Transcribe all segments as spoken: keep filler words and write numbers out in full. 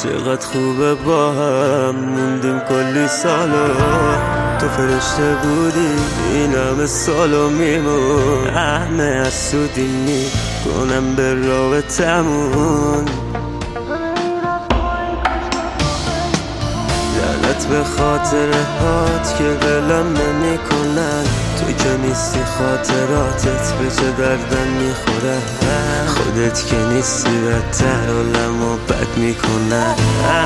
چقدر خوبه با هم موندیم کلی سالا، تو فرشته بودی این همه سالو میمون، همه از سودی میکنم به رابطمون. لعنت به خاطره هات که ولم نمی کنن، تو که نیستی خاطراتت به چه دردم میخوره، خودت که نیستی بدتر حالمو بد میکنن.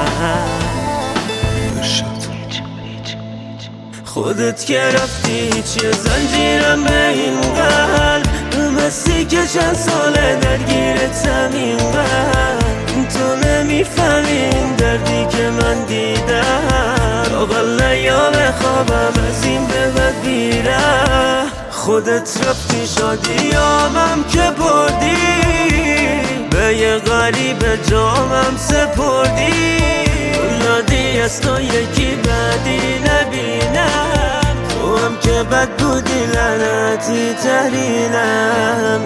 خودت که رفتی چیه زنجیرم به این قلب، مستی که چند ساله درگیرتم این قلب، تو نمیفهمین دردی که من دیدم، اول نیام خوابم از این به بعد بیره. خودت رفتی شادیامم که بردی، به یه غریب جامم سپردی، یادی از تو یکی بعدی نبینم، تو هم که بد بودی لعنتی ترینم.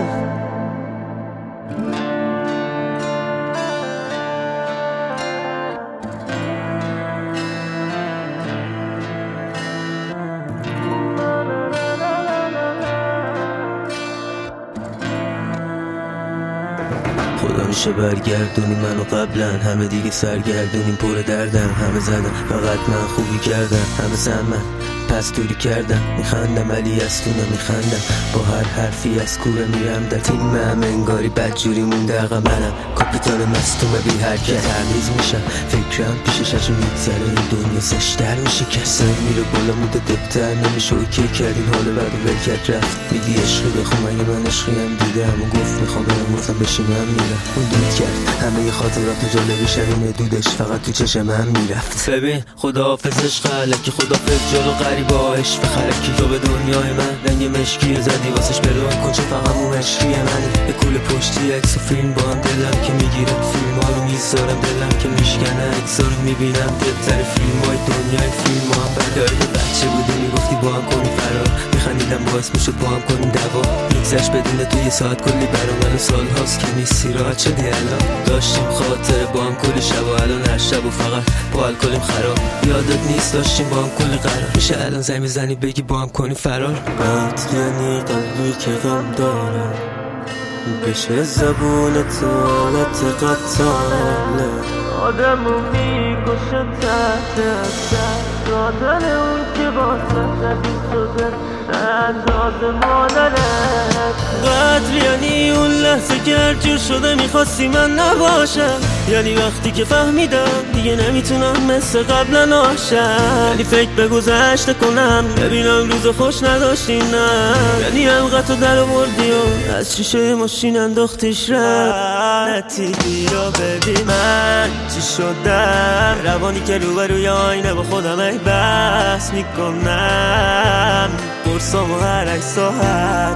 خدا میشه برگردونی منو قبلا، همه دیگه سرگردونیم پر دردن، همه زدن فقط من خوبی کردم، همه زمن پس دوری کردم، میخندم ولی از تو نمیخندم، با هر حرفی از کوره میرم در تیم هم انگاری بدجوری مونده عقب منم، کاپیتان مستومه بی حرکت تمیز میشم، فکرم پیشش ازو میگذره این دنیا زشتر میشه، کسی میره بالا موده دبتر نمیشه، اوکی کردین حالا بعد ولکت رفت، میگی عشقی بخون مگه من عشقی هم دیدم و گفت میخوام برم، گفتم بشینم میرم، اون دود کرد همه ی خاطرات جالبی شبینه دودش فقط تو چشم هم میرفت. ببین خداحافظش خلکی، خداحافظ جلو غریبا عشق خلکی، تو به دنیای من رنگ مشکی زدی واسش برون کن چه فقط اون عشقی منی، به کل پشتی عکس و فیلم با هم دلم که میگیره، فیلم ها رو میذارم دلم که میشکنه، عکسا رو میبینم دلتر فیلم های دنیای فیلم ها هم بداری، بچه بودی میگفتی با هم کنی فرار، میخندیدم باعث میشد با هم کنیم دوا، میگذشت بدون تو یه ساعت کلی برا من سال هاست که نیستی راحت شدی الان، داشتیم خاطره با هم کلی شب و الان هر شب و فقط با الکلیم خراب، یادت نیست داشتیم با هم کلی قرار، میشه الان زنگ میزنی بگی با هم کنی فرار. قطع یعنی قلبی که غم داره، بشه زبون تو حالت قطاله، آدمو میکشه تحت اثر، دادن اون که واسه زدی شده انداز مادرت. قدر یعنی اون لحظه که هرجور شده میخواستی من نباشم، یعنی وقتی که فهمیدم دیگه نمیتونم مثل قبلا ناشم، یعنی فکر به گذشته کنم ببینم روز خوش نداشتی، نه یعنی حلقتو در آوردی و از شیشه ماشین انداختیش رفتی. بیا ببین من چی شدم، روانی که روبروی آینه با خودم ای بس میکنم، برسام و هر ای ساعت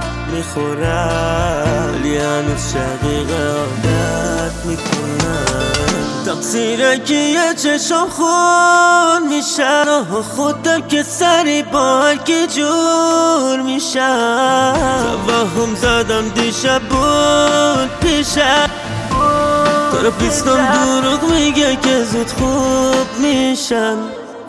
میخورم، ولی هنوز شقیقه عادت میکنم، تقصیره که یه چشم خون میشن و خودم که سری با هر کی جور میشم، توهم زدم دیشب بود پیشم، تراپیستم دروغ میگه که زود خوب میشم،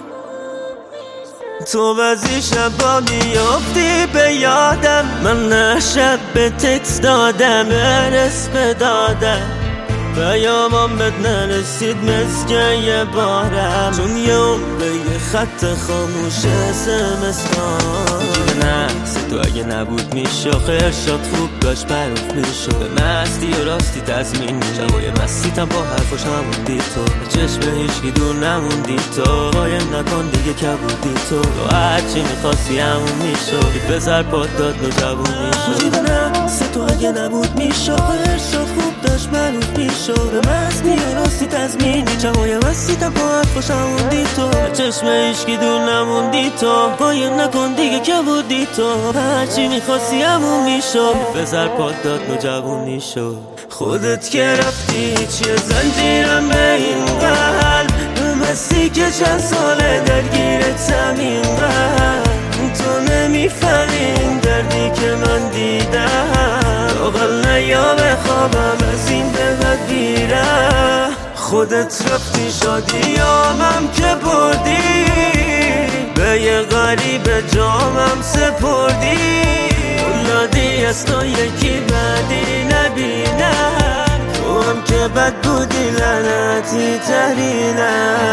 تو بعضی شبا میافتی به یادم، من نه شب به تکس دادم برس بدادم، پیامم بد نرسید مثل یه بارم، چون یه عمره یه خط خاموش اسمستان، نه تو اگه نبود میشه خیرشات خوب داشت بروف میشو، به مستی و راستی تزمین میشم و یه مستیتم با حرفاش هموندی تو، به چشم هیچکی دور نموندی تو، قایم نکن دیگه کبودی تو، تو هرچی میخواستی همون میشو، بذار پاد داد و جوون میشو، نه تو اگه نبود میشه خیرشات خوب داشت بروف میشو، به مستی و راستی تزمین میشم و یه مستیتم با حرفاش هموندی تو، به چشم هیچکی دور نموندی تو، قایم نکن دیگه کبودی تو، هرچی میخواستی همون میشو، بذار پاد داد نوجوونی شو. خودت که رفتی چیه زنجیرم به این قلب، مستی که چند ساله درگیرتم این قلب، تو نمیفهمین دردی که من دیدم، اقل نیام خوابم از این به بعد بیره. خودت رفتی شادیامم که بردی، به یه غریب جامم سپردی. اولادی از تو یکی بدی نبینم، تو هم که بد بودی لعنتی ترینم.